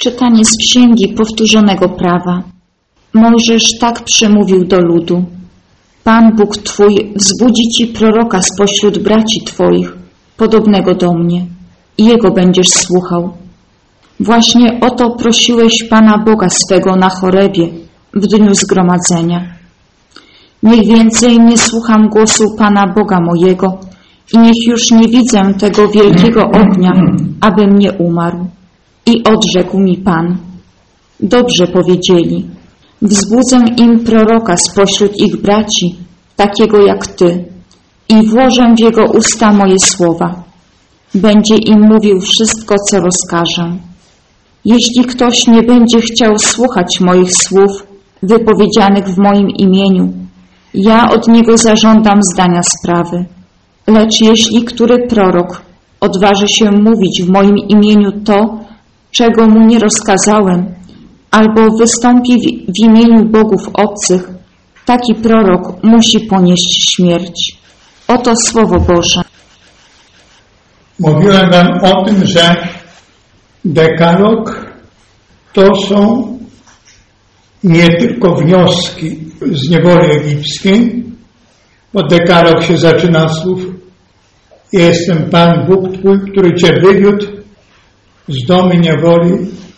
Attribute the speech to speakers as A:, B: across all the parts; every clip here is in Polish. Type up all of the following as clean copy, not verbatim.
A: Czytanie z Księgi Powtórzonego Prawa. Mojżesz tak przemówił do ludu. Pan Bóg Twój wzbudzi Ci proroka spośród braci Twoich, podobnego do mnie, i Jego będziesz słuchał. Właśnie o to prosiłeś Pana Boga swego na Chorebie w dniu zgromadzenia. Niech więcej nie słucham głosu Pana Boga mojego i niech już nie widzę tego wielkiego ognia, abym nie umarł. I odrzekł mi Pan: dobrze powiedzieli, wzbudzę im proroka spośród ich braci, takiego jak Ty, i włożę w jego usta moje słowa. Będzie im mówił wszystko, co rozkażę. Jeśli ktoś nie będzie chciał słuchać moich słów wypowiedzianych w moim imieniu, ja od niego zażądam zdania sprawy. Lecz jeśli który prorok odważy się mówić w moim imieniu to, czego mu nie rozkazałem, albo wystąpi w imieniu bogów obcych, taki prorok musi ponieść śmierć. Oto Słowo Boże.
B: Mówiłem wam o tym, że dekalog to są nie tylko wnioski z niewoli egipskiej, bo dekalog się zaczyna od słów: jestem Pan Bóg Twój, który Cię wywiódł z domu niewoli,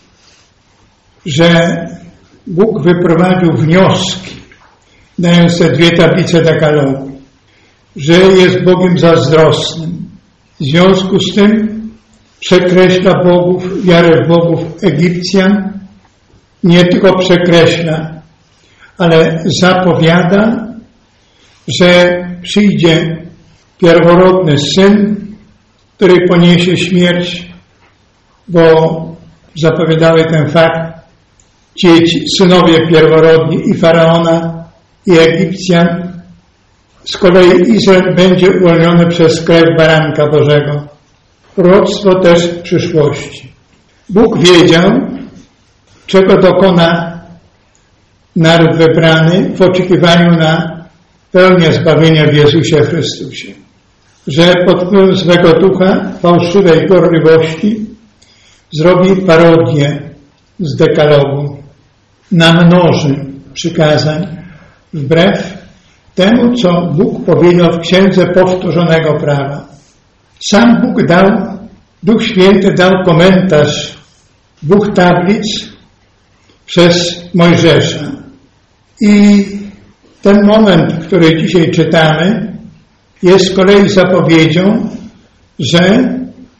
B: że Bóg wyprowadził wnioski, dając te 2 tablice dekalogu, że jest Bogiem zazdrosnym. W związku z tym przekreśla bogów, wiarę w bogów Egipcjan, nie tylko przekreśla, ale zapowiada, że przyjdzie pierworodny syn, który poniesie śmierć, bo zapowiadały ten fakt synowie pierworodni i Faraona, i Egipcjan. Z kolei Izrael będzie uwolniony przez krew baranka Bożego. Proroctwo też w przyszłości. Bóg wiedział, czego dokona naród wybrany w oczekiwaniu na pełnię zbawienia w Jezusie Chrystusie. Że pod wpływem swego ducha fałszywej gorliwości zrobi parodię z dekalogu, namnoży przykazań wbrew temu, co Bóg powiedział w Księdze Powtórzonego Prawa. Sam Bóg dał, Duch Święty dał komentarz 2 tablic przez Mojżesza. I ten moment, który dzisiaj czytamy, jest z kolei zapowiedzią, że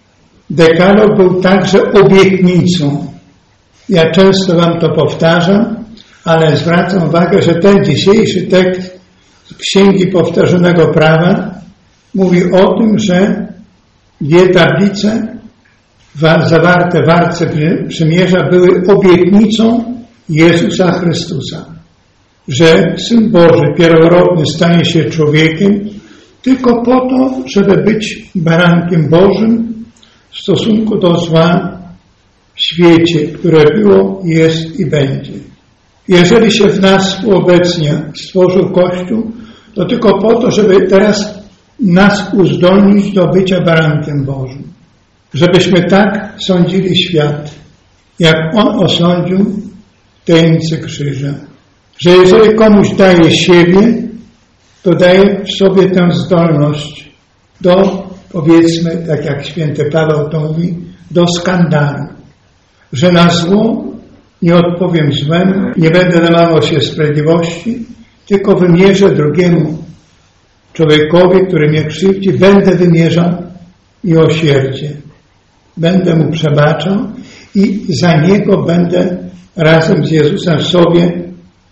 B: dekalog był także obietnicą. Ja często wam to powtarzam, ale zwracam uwagę, że ten dzisiejszy tekst z Księgi Powtórzonego Prawa mówi o tym, że 2 tablice zawarte w Arce Przymierza były obietnicą Jezusa Chrystusa, że Syn Boży pierworodny stanie się człowiekiem tylko po to, żeby być barankiem Bożym w stosunku do zła w świecie, które było, jest i będzie. Jeżeli się w nas uobecnia stworzył Kościół, to tylko po to, żeby teraz nas uzdolnić do bycia barankiem Bożym. Żebyśmy tak sądzili świat, jak On osądził w tajemnicy krzyża. Że jeżeli komuś daje siebie, to daje w sobie tę zdolność do, powiedzmy, tak jak święty Paweł to mówi, do skandalu. Że na zło nie odpowiem złemu, nie będę namawiał się sprawiedliwości, tylko wymierzę drugiemu człowiekowi, który mnie krzywdzi, będę wymierzał miłosierdzie. Będę mu przebaczał i za niego będę razem z Jezusem w sobie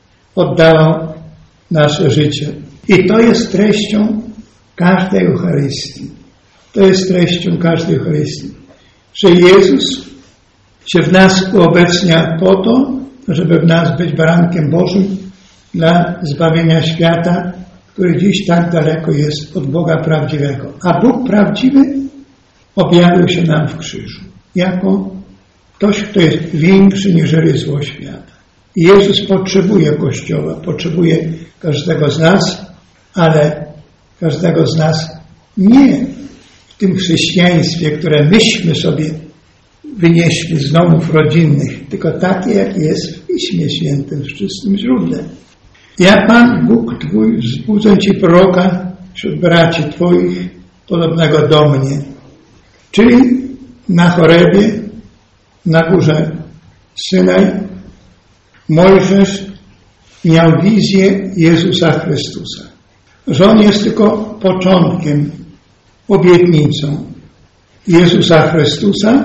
B: oddawał nasze życie. I to jest treścią każdej Eucharystii. To jest treścią każdej Eucharystii. Że Jezus się w nas uobecnia po to, żeby w nas być barankiem Bożym dla zbawienia świata, który dziś tak daleko jest od Boga prawdziwego. A Bóg prawdziwy objawił się nam w krzyżu jako ktoś, kto jest większy niżeli zło świata. I Jezus potrzebuje Kościoła, potrzebuje każdego z nas, ale każdego z nas nie w tym chrześcijaństwie, które myśmy sobie wynieśli z domów rodzinnych, tylko takie, jak jest w Piśmie Świętym, w czystym źródle. Ja, Pan Bóg Twój, wzbudzę Ci proroka wśród braci Twoich, podobnego do mnie. Czyli na Chorebie, na górze Synaj, Mojżesz miał wizję Jezusa Chrystusa. Że On jest tylko początkiem, obietnicą Jezusa Chrystusa.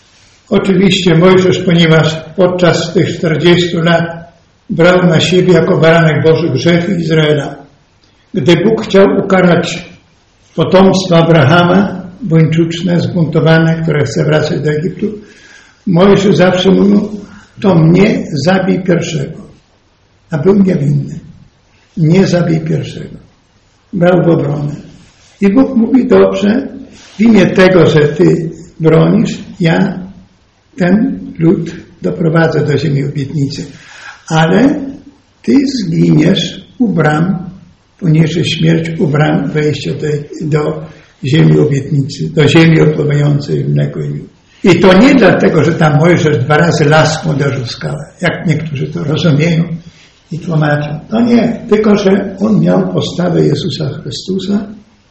B: Oczywiście Mojżesz, ponieważ podczas tych 40 lat brał na siebie jako baranek Boży grzechy Izraela. Gdy Bóg chciał ukarać potomstwo Abrahama, buńczuczne, zbuntowane, które chce wracać do Egiptu, Mojżesz zawsze mówił, to mnie zabij pierwszego. A był niewinny. Nie zabij pierwszego. Brał w obronę. I Bóg mówi, dobrze, w imię tego, że Ty bronisz, ja ten lud doprowadzę do ziemi obietnicy. Ale Ty zginiesz u bram, poniesiesz śmierć u bram wejścia do ziemi obietnicy, do ziemi opływającej w mleko i miód. I to nie dlatego, że tam Mojżesz 2 razy laską uderzył w skałę, jak niektórzy to rozumieją i tłumaczą. To nie, tylko że on miał postawę Jezusa Chrystusa.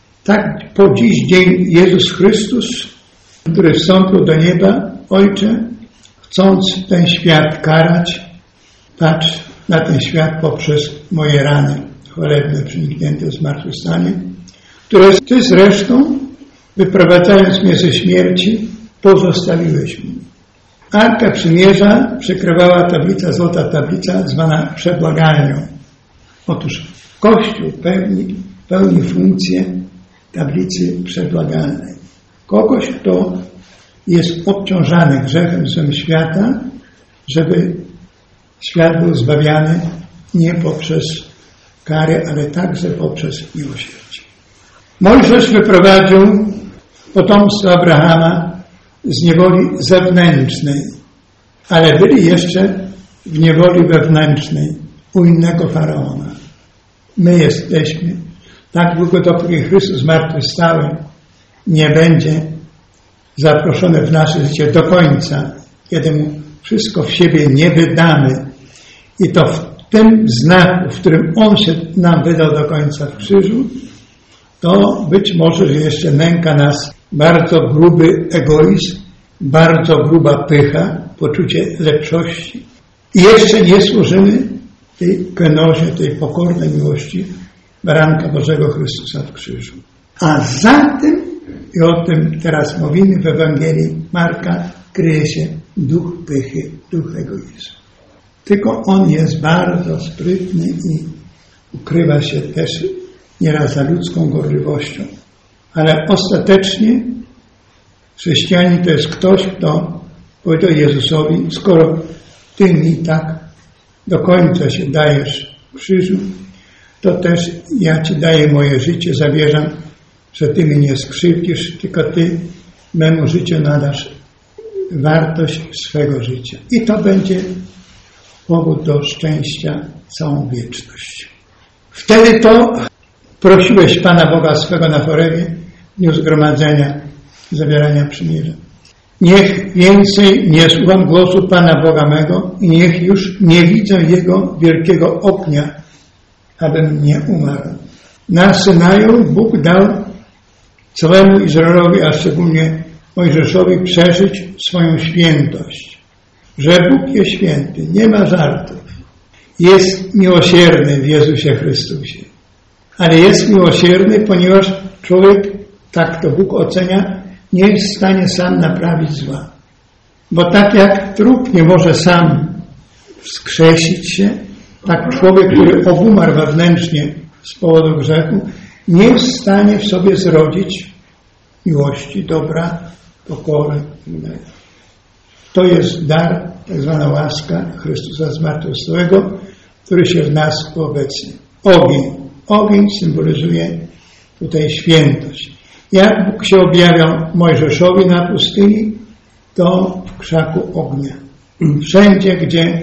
B: Tak po dziś dzień Jezus Chrystus, który wstąpił do nieba, Ojcze, chcąc ten świat karać, patrz na ten świat poprzez moje rany chwalebne, przeniknięte zmartwychwstanie, które Ty zresztą, wyprowadzając mnie ze śmierci, pozostawiłeś mi. Arkę Przymierza przykrywała tablica, złota tablica, zwana przebłagalnią. Otóż Kościół pełni funkcję tablicy przebłagalnej. Kogoś, kto jest obciążany grzechem złym świata, żeby świat był zbawiany nie poprzez karę, ale także poprzez miłosierdzie. Mojżesz wyprowadził potomstwo Abrahama z niewoli zewnętrznej, ale byli jeszcze w niewoli wewnętrznej u innego faraona. My jesteśmy tak długo, dopóki Chrystus zmartwychwstały nie będzie zaproszony w nasze życie do końca, kiedy Mu wszystko w siebie nie wydamy. I to w tym znaku, w którym On się nam wydał do końca w krzyżu, to być może, że jeszcze nęka nas bardzo gruby egoizm, bardzo gruba pycha, poczucie lepszości. I jeszcze nie służymy tej kenozie, tej pokornej miłości baranka Bożego Chrystusa w krzyżu. A za tym, i o tym teraz mówimy w Ewangelii Marka, kryje się duch pychy, duch egoizmu. Tylko on jest bardzo sprytny i ukrywa się też nieraz za ludzką gorliwością. Ale ostatecznie chrześcijanin to jest ktoś, kto powiedział Jezusowi, skoro Ty mi tak do końca się dajesz w krzyżu, to też ja Ci daję moje życie, zawierzam, że Ty mnie nie skrzywdzisz, tylko Ty memu życiu nadasz wartość swego życia. I to będzie powód do szczęścia całą wieczność. Wtedy to prosiłeś Pana Boga swego na Chorebie w dniu zgromadzenia, zawierania przymierza. Niech więcej nie słucham głosu Pana Boga mego i niech już nie widzę Jego wielkiego ognia, abym nie umarł. Na Synaju Bóg dał całemu Izraelowi, a szczególnie Mojżeszowi, przeżyć swoją świętość. Że Bóg jest święty, nie ma żartów. Jest miłosierny w Jezusie Chrystusie. Ale jest miłosierny, ponieważ człowiek, tak to Bóg ocenia, nie jest w stanie sam naprawić zła. Bo tak jak trup nie może sam wskrzesić się, tak człowiek, który obumarł wewnętrznie z powodu grzechu, nie jest w stanie w sobie zrodzić miłości, dobra, pokory itd. To jest dar, tak zwana łaska Chrystusa zmartwychwstałego, który się w nas uobecnia. Ogień. Ogień symbolizuje tutaj świętość. Jak Bóg się objawiał Mojżeszowi na pustyni, to w krzaku ognia. Wszędzie, gdzie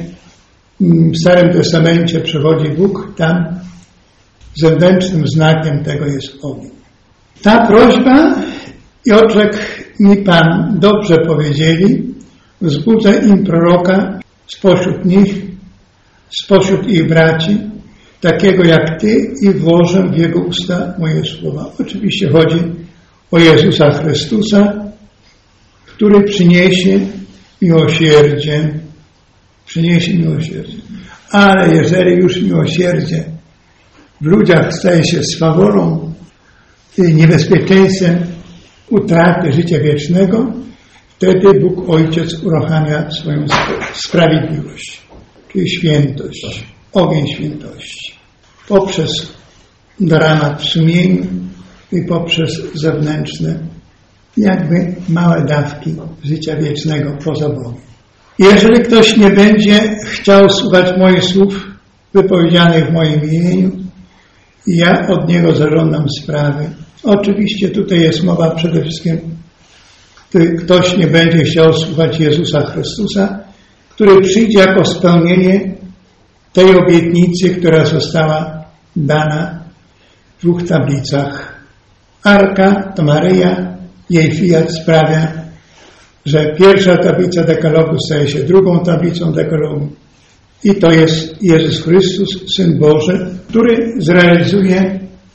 B: w Starym Testamencie przychodzi Bóg, tam zewnętrznym znakiem tego jest ogień. Ta prośba, Piotrek i Pan dobrze powiedzieli, wzbudzę im proroka spośród nich, spośród ich braci, takiego jak Ty, i włożę w jego usta moje słowa. Oczywiście chodzi o Jezusa Chrystusa, który przyniesie miłosierdzie. Przyniesie miłosierdzie. Ale jeżeli już miłosierdzie w ludziach staje się swawolą i niebezpieczeństwem utraty życia wiecznego, wtedy Bóg Ojciec uruchamia swoją sprawiedliwość, czyli świętość, ogień świętości, poprzez dramat w sumieniu i poprzez zewnętrzne, jakby małe dawki życia wiecznego poza Bogiem. Jeżeli ktoś nie będzie chciał słuchać moich słów wypowiedzianych w moim imieniu, ja od niego zażądam sprawy. Oczywiście tutaj jest mowa przede wszystkim, gdy ktoś nie będzie chciał słuchać Jezusa Chrystusa, który przyjdzie jako spełnienie tej obietnicy, która została dana w 2 tablicach. Arka to Maryja, jej fiat sprawia, że pierwsza tablica dekalogu staje się drugą tablicą dekalogu. I to jest Jezus Chrystus, Syn Boży, który zrealizuje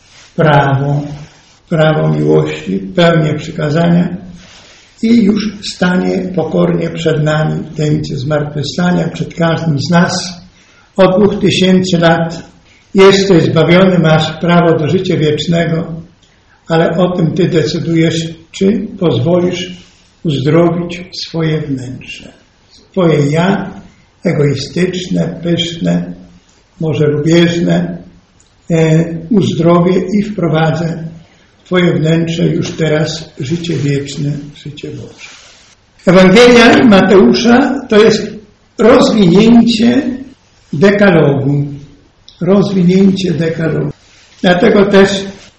B: prawo miłości, pełnię przykazania i już stanie pokornie przed nami w tajemnicy zmartwychwstania, przed każdym z nas. Od 2000 lat jesteś zbawiony, masz prawo do życia wiecznego, ale o tym Ty decydujesz, czy pozwolisz uzdrowić swoje wnętrze. Twoje ja, egoistyczne, pyszne, może lubieżne, uzdrowię i wprowadzę w Twoje wnętrze już teraz życie wieczne, życie Boże. Ewangelia Mateusza to jest rozwinięcie dekalogu. Rozwinięcie dekalogu. Dlatego też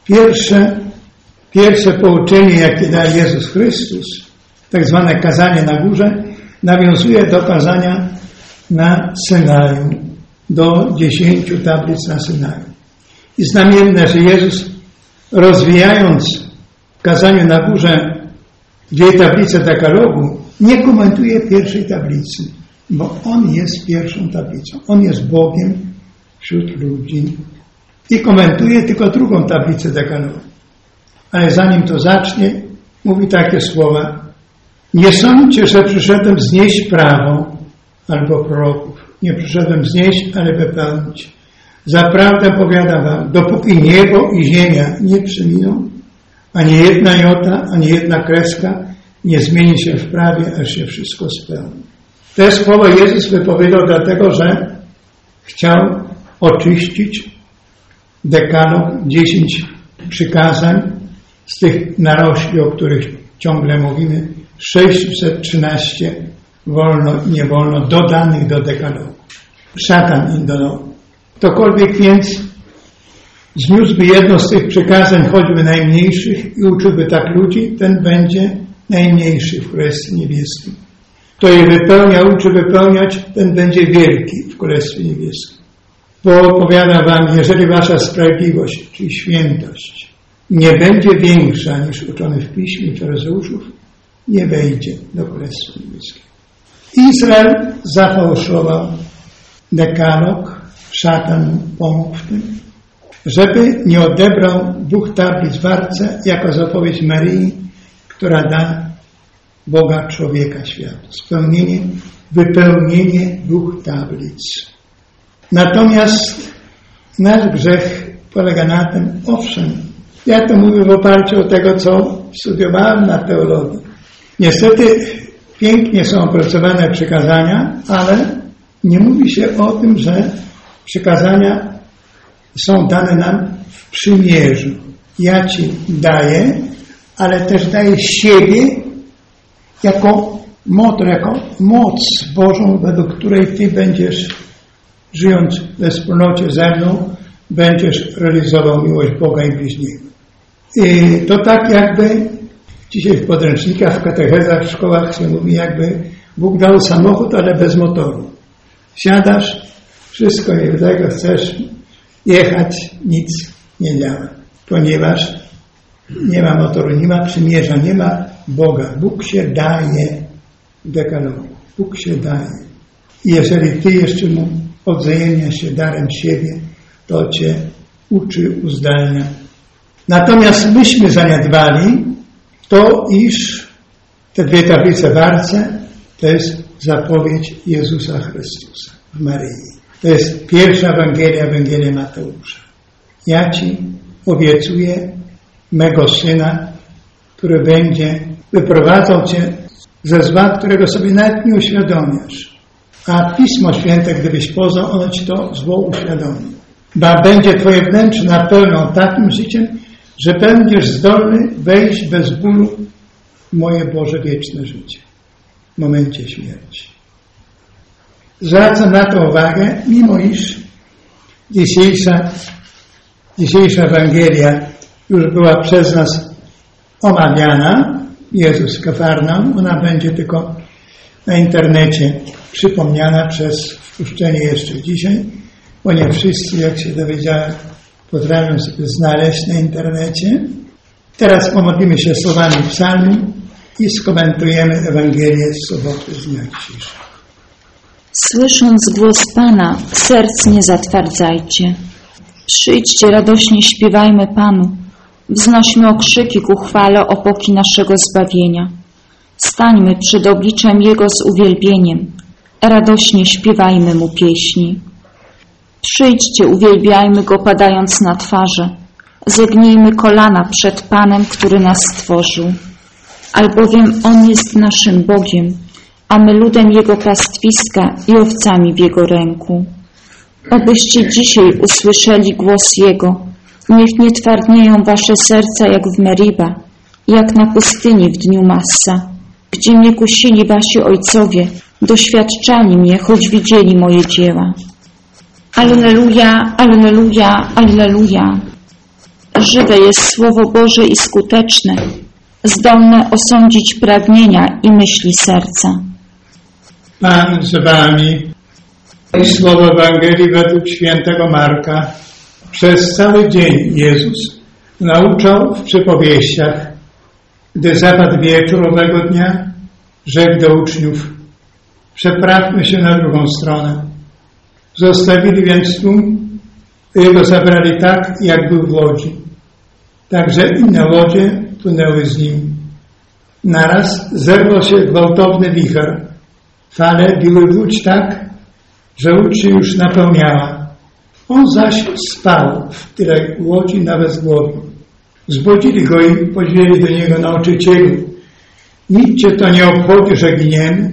B: pierwsze pouczenie, jakie daje Jezus Chrystus, tak zwane kazanie na górze, nawiązuje do kazania na Synaju, do 10 tablic na Synaju. I znamienne, że Jezus, rozwijając w kazaniu na górze 2 tablice dekalogu, nie komentuje pierwszej tablicy, bo On jest pierwszą tablicą. On jest Bogiem wśród ludzi. I komentuje tylko 2 tablicę dekalogu. Ale zanim to zacznie, mówi takie słowa: nie sądźcie, że przyszedłem znieść prawo albo proroków. Nie przyszedłem znieść, ale wypełnić. Zaprawdę powiadam wam, dopóki niebo i ziemia nie przeminą, ani jedna jota, ani jedna kreska nie zmieni się w prawie, aż się wszystko spełni. Te słowa Jezus wypowiedział dlatego, że chciał oczyścić dekalog, 10 przykazań z tych narośli, o których ciągle mówimy, 613 wolno i nie wolno dodanych do dekalogu. Szatan im dodał. Ktokolwiek więc zniósłby jedno z tych przykazań, choćby najmniejszych, i uczyłby tak ludzi, ten będzie najmniejszy w Królestwie Niebieskim. Kto je wypełnia, uczy wypełniać, ten będzie wielki w Królestwie Niebieskim. Bo powiadam wam, jeżeli wasza sprawiedliwość, czyli świętość, nie będzie większa niż uczony w Piśmie faryzeuszów, nie wejdzie do Królestwa Niebieskiego. Izrael zafałszował dekalog, szatan mu pomógł w tym, żeby nie odebrał 2 tablic w arce jako zapowiedź Maryi, która da Boga człowieka światu. Wypełnienie 2 tablic. Natomiast nasz grzech polega na tym, owszem, ja to mówię w oparciu o tego, co studiowałem na teologii. Niestety pięknie są opracowane przykazania, ale nie mówi się o tym, że przykazania są dane nam w przymierzu. Ja Ci daję, ale też daję siebie jako motor, jako moc Bożą, według której Ty będziesz, żyjąc we wspólnocie ze mną, będziesz realizował miłość Boga i bliźniego. I to tak jakby dzisiaj w podręcznikach, w katechezach, w szkołach się mówi, jakby Bóg dał samochód, ale bez motoru. Siadasz, wszystko tego chcesz jechać, nic nie działa, ponieważ nie ma motoru, nie ma przymierza, nie ma Boga. Bóg się daje w dekalogu. Bóg się daje. I jeżeli Ty jeszcze Mu odzajemniasz się darem siebie, to Cię uczy, uzdalnia. Natomiast myśmy zaniedbali to, iż te dwie tablice w arce to jest zapowiedź Jezusa Chrystusa w Maryi. To jest pierwsza Ewangelia Mateusza. Ja Ci obiecuję mego Syna, który będzie wyprowadzał Cię ze zła, którego sobie nawet nie uświadomiasz. A Pismo Święte, gdybyś poznał, ono Ci to zło uświadomi. Ba będzie Twoje wnętrze napełnione takim życiem, że będziesz zdolny wejść bez bólu w moje Boże wieczne życie w momencie śmierci. Zwracam na to uwagę, mimo iż dzisiejsza Ewangelia już była przez nas omawiana, Jezus w Kafarnaum, ona będzie tylko na internecie przypomniana przez wpuszczenie jeszcze dzisiaj, bo nie wszyscy, jak się dowiedziałem, potrafią sobie znaleźć na internecie. Teraz pomodlimy się słowami psalmu i skomentujemy Ewangelię z soboty z dnia dzisiejszego.
A: Słysząc głos Pana, serc nie zatwardzajcie. Przyjdźcie, radośnie śpiewajmy Panu. Wznośmy okrzyki ku chwale opoki naszego zbawienia. Stańmy przed obliczem Jego z uwielbieniem. Radośnie śpiewajmy Mu pieśni. Przyjdźcie, uwielbiajmy Go padając na twarze. Zegnijmy kolana przed Panem, który nas stworzył. Albowiem On jest naszym Bogiem, a my ludem Jego pastwiska i owcami w Jego ręku. Obyście dzisiaj usłyszeli głos Jego. Niech nie twardnieją wasze serca jak w Meriba, jak na pustyni w dniu Massa, gdzie mnie kusili wasi ojcowie, doświadczali mnie, choć widzieli moje dzieła. Alleluja, alleluja, alleluja. Żywe jest Słowo Boże i skuteczne, zdolne osądzić pragnienia i myśli serca.
B: Pan z wami. I słowo Ewangelii według świętego Marka. Przez cały dzień Jezus nauczał w przypowieściach. Gdy zapadł wieczór owego dnia, rzekł do uczniów: przeprawmy się na drugą stronę. Zostawili więc tłum, Jego zabrali tak, jak był w łodzi. Także inne łodzie płynęły z nim. Naraz zerwał się gwałtowny wicher. Fale biły w łódź tak, że łódź się już napełniała. On zaś spał w tyle łodzi nawet z głowy. Zbudzili go i powiedzieli do niego: nauczycielu, nic cię to nie obchodzi, że giniemy?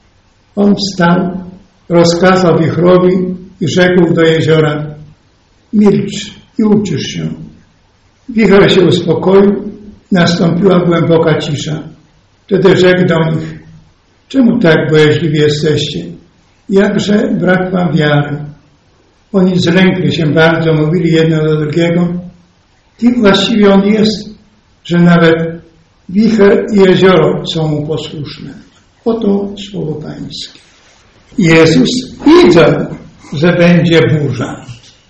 B: On wstał, rozkazał wichrowi i rzekł do jeziora: milcz i ucisz się. Wicher się uspokoił, nastąpiła głęboka cisza. Wtedy rzekł do nich: czemu tak bojaźliwi jesteście? Jakże brak wam wiary? Oni zlękli się bardzo, mówili jedno do drugiego: kim właściwie on jest, że nawet wicher i jezioro są mu posłuszne? Oto słowo Pańskie. Jezus wiedział, że będzie burza.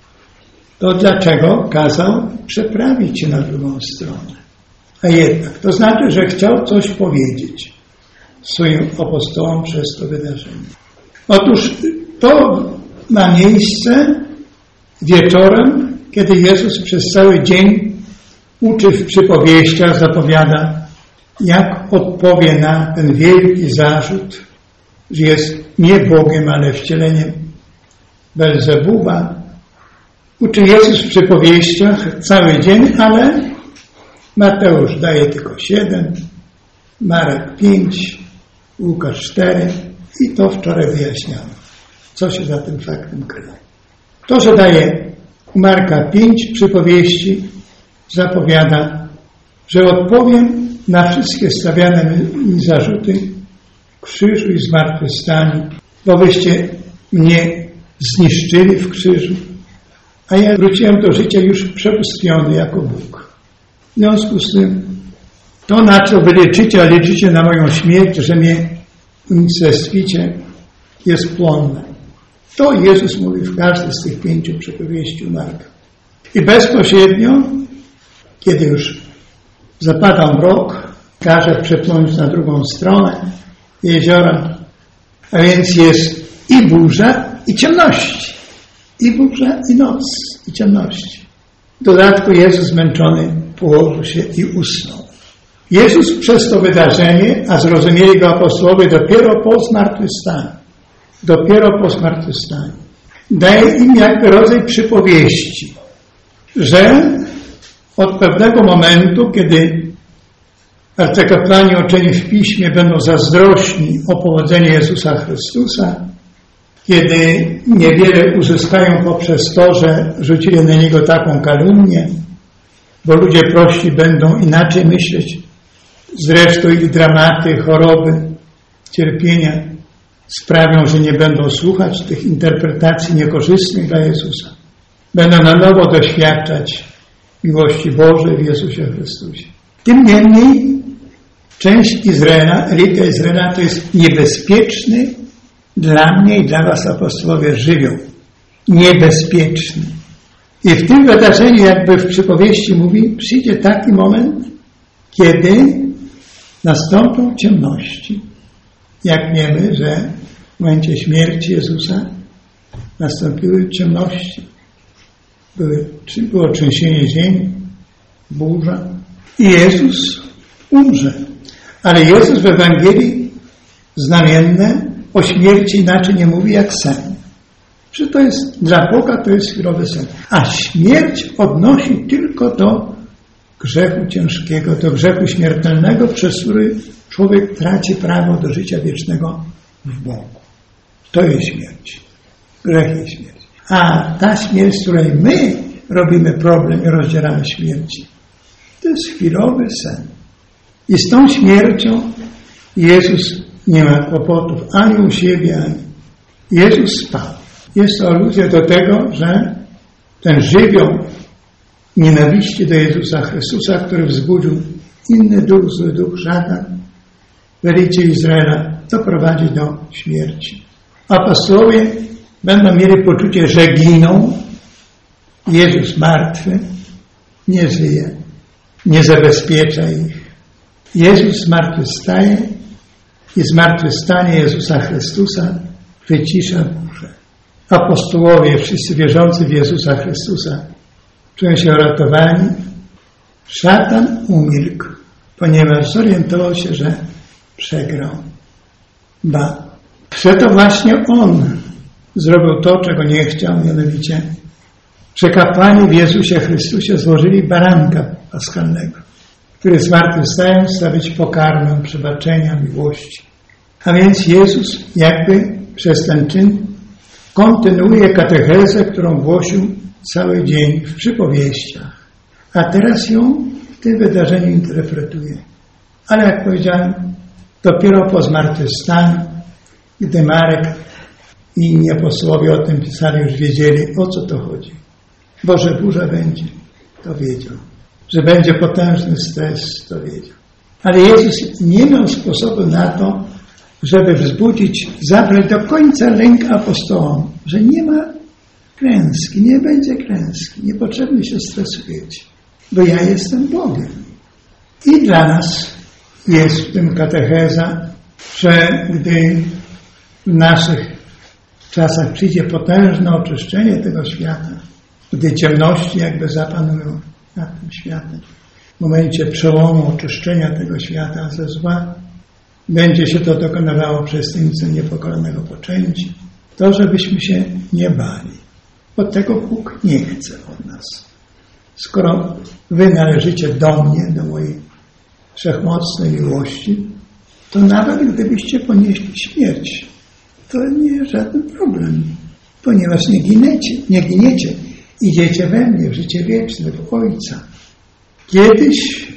B: To dlaczego kazał przeprawić się na drugą stronę? A jednak, to znaczy, że chciał coś powiedzieć swoim apostołom przez to wydarzenie. Otóż to ma miejsce wieczorem, kiedy Jezus przez cały dzień uczy w przypowieściach, zapowiada, jak odpowie na ten wielki zarzut, że jest nie Bogiem, ale wcieleniem Belzebuba. Uczy Jezus w przypowieściach cały dzień, ale Mateusz daje tylko 7, Marek 5, Łukasz 4 i to wczoraj wyjaśniano, co się za tym faktem kryje. To, że daje Marka 5 przypowieści, zapowiada, że odpowiem na wszystkie stawiane mi zarzuty krzyżu i zmartwychwstaniu, bo wyście mnie zniszczyli w krzyżu, a ja wróciłem do życia już przebóstwiony jako Bóg. W związku z tym, to na co wy liczycie, a liczycie na moją śmierć, że mnie unicestwicie, jest płonne. To Jezus mówi w każdej z tych 5 przypowieści Marka. I bezpośrednio, kiedy już zapada mrok, każe przepłynąć na drugą stronę jeziora, A więc jest i burza, i ciemności. I burza, i noc, i ciemności. W dodatku Jezus zmęczony położył się i usnął. Jezus przez to wydarzenie, a zrozumieli go apostołowie dopiero po zmartwychwstaniu. Dopiero po zmartwychwstaniu. Daje im jakby rodzaj przypowieści, że od pewnego momentu, kiedy arcykapłani uczeni w Piśmie będą zazdrośni o powodzenie Jezusa Chrystusa, kiedy niewiele uzyskają poprzez to, że rzucili na Niego taką kalumnię, bo ludzie prości będą inaczej myśleć. Zresztą ich dramaty, choroby, cierpienia sprawią, że nie będą słuchać tych interpretacji niekorzystnych dla Jezusa. Będą na nowo doświadczać miłości Bożej w Jezusie Chrystusie. Tym niemniej część Izraela, elita Izraela to jest niebezpieczny dla mnie i dla was, apostołowie, żywioł. Niebezpieczny. I w tym wydarzeniu, jakby w przypowieści mówi, przyjdzie taki moment, kiedy nastąpią ciemności. Jak wiemy, że w momencie śmierci Jezusa nastąpiły ciemności. Było trzęsienie ziemi, burza i Jezus umrze. Ale Jezus w Ewangelii znamienne o śmierci inaczej nie mówi jak sen. Że to jest dla Boga to jest chwilowy sen. A śmierć odnosi tylko do grzechu ciężkiego, do grzechu śmiertelnego, przez który człowiek traci prawo do życia wiecznego w Bogu. To jest śmierć. Grzech jest śmierć. A ta śmierć, z której my robimy problem i rozdzieramy śmierci, to jest chwilowy sen. I z tą śmiercią Jezus nie ma kłopotów ani u siebie, ani. Jezus spał. Jest to aluzja do tego, że ten żywioł nienawiści do Jezusa Chrystusa, który wzbudził inny duch, zły duch, szatan, w elicie Izraela, doprowadzi do śmierci. Apostołowie będą mieli poczucie, że giną. Jezus martwy nie żyje, nie zabezpiecza ich. Jezus zmartwychwstaje i zmartwychwstanie Jezusa Chrystusa wycisza burzę. Apostołowie, wszyscy wierzący w Jezusa Chrystusa, czują się uratowani. Szatan umilkł, ponieważ zorientował się, że przegrał. Przeto właśnie on zrobił to, czego nie chciał, mianowicie, że kapłani w Jezusie Chrystusie złożyli baranka paschalnego, który zmartwychwstając chce być pokarmem przebaczenia, miłości. A więc Jezus jakby przez ten czyn kontynuuje katechezę, którą głosił cały dzień w przypowieściach. A teraz ją w tym wydarzeniu interpretuje. Ale jak powiedziałem, dopiero po zmartwychwstaniu, gdy Marek i inni apostołowie o tym pisali, już wiedzieli, o co to chodzi. Bo że burza będzie, to wiedział. Że będzie potężny stres, to wiedział. Ale Jezus nie miał sposobu na to, żeby wzbudzić, zabrać do końca lęk apostołom, że nie ma klęski, nie będzie klęski, niepotrzebnie się stresujecie, bo ja jestem Bogiem. I dla nas jest w tym katecheza, że gdy w naszych czasach przyjdzie potężne oczyszczenie tego świata, gdy ciemności jakby zapanują nad tym światem, w momencie przełomu oczyszczenia tego świata ze zła, będzie się to dokonywało przez tańce niepokolonego poczęcia, to żebyśmy się nie bali. Bo tego Bóg nie chce od nas. Skoro wy należycie do mnie, do mojej wszechmocnej miłości, to nawet gdybyście ponieśli śmierć, to nie jest żaden problem, ponieważ nie giniecie, idziecie we mnie w życie wieczne, w Ojca. Kiedyś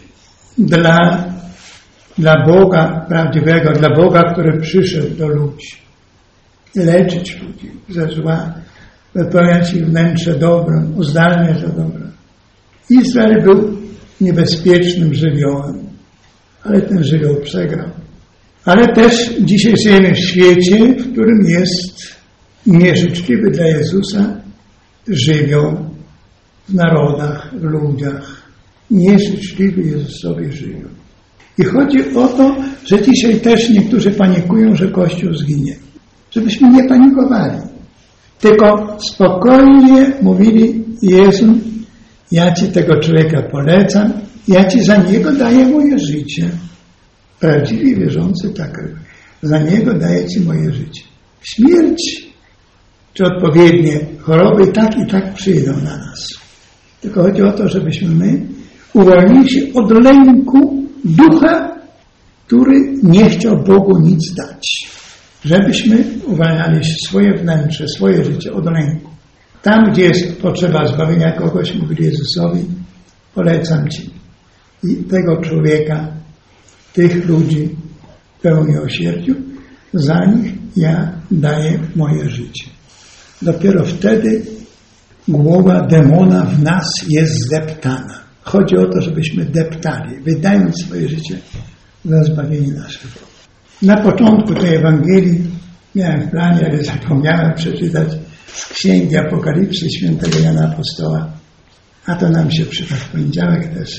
B: dla Boga prawdziwego, dla Boga, który przyszedł do ludzi, leczyć ludzi ze zła, wypełniać ich wnętrze dobrem, uzdalniać do dobra. Izrael był niebezpiecznym żywiołem, ale ten żywioł przegrał. Ale też dzisiaj żyjemy w świecie, w którym jest nieżyczliwy dla Jezusa żywioł w narodach, w ludziach. Nieżyczliwy Jezusowi żywioł. I chodzi o to, że dzisiaj też niektórzy panikują, że Kościół zginie. żebyśmy nie panikowali, tylko spokojnie mówili: Jezu, ja Ci tego człowieka polecam, ja Ci za niego daję moje życie. Prawdziwi wierzący tak robią. Za niego daję Ci moje życie. Śmierć czy odpowiednie choroby tak i tak przyjdą na nas. Tylko chodzi o to, żebyśmy my uwolnili się od lęku ducha, który nie chciał Bogu nic dać. Żebyśmy uwalniali swoje wnętrze, swoje życie od lęku. Tam, gdzie jest potrzeba zbawienia kogoś, mówili Jezusowi: polecam Ci i tego człowieka, tych ludzi pełni miłosierdziu, za nich ja daję moje życie. Dopiero wtedy głowa demona w nas jest zdeptana. Chodzi o to, żebyśmy deptali, wydając swoje życie za zbawienie naszego. Na początku tej Ewangelii miałem w planie, ale zapomniałem przeczytać z Księgi Apokalipsy świętego Jana Apostoła, a to nam się przyda w poniedziałek też.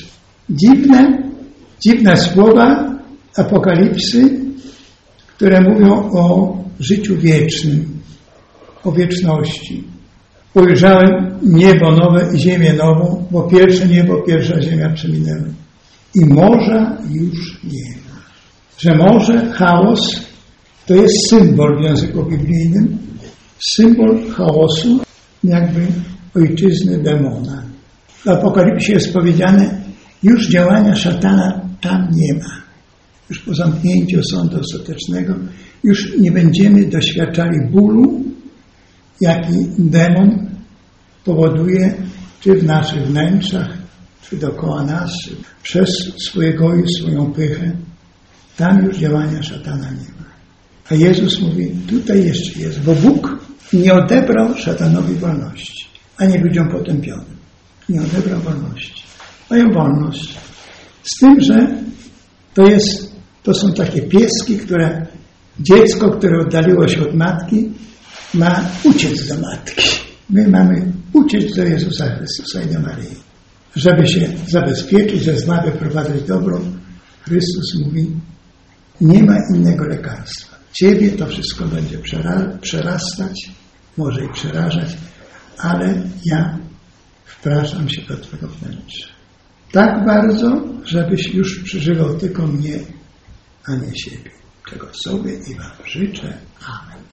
B: Dziwne słowa Apokalipsy, które mówią o życiu wiecznym, o wieczności. Ujrzałem niebo nowe i ziemię nową, bo pierwsze niebo, pierwsza ziemia przeminęły. I morza już nie ma. Że morze, chaos, to jest symbol w języku biblijnym, symbol chaosu, jakby ojczyzny demona. W Apokalipsie jest powiedziane: już działania szatana tam nie ma. Już po zamknięciu sądu ostatecznego już nie będziemy doświadczali bólu, jaki demon powoduje, czy w naszych wnętrzach, czy dookoła nas, przez swój egoizm, swoją pychę. Tam już działania szatana nie ma. A Jezus mówi: tutaj jeszcze jest, bo Bóg nie odebrał szatanowi wolności, ani ludziom potępionym. Nie odebrał wolności. Mają wolność. Z tym, że to są takie pieski, dziecko, które oddaliło się od matki, ma uciec do matki. My mamy uciec do Jezusa Chrystusa i do Maryi. Żeby się zabezpieczyć, ze zła wyprowadzać dobro, Chrystus mówi: nie ma innego lekarstwa. Ciebie to wszystko będzie przerastać, może i przerażać, ale ja wpraszam się do Twego wnętrza. Tak bardzo, żebyś już przeżywał tylko mnie, a nie siebie. Czego sobie i Wam życzę. Amen.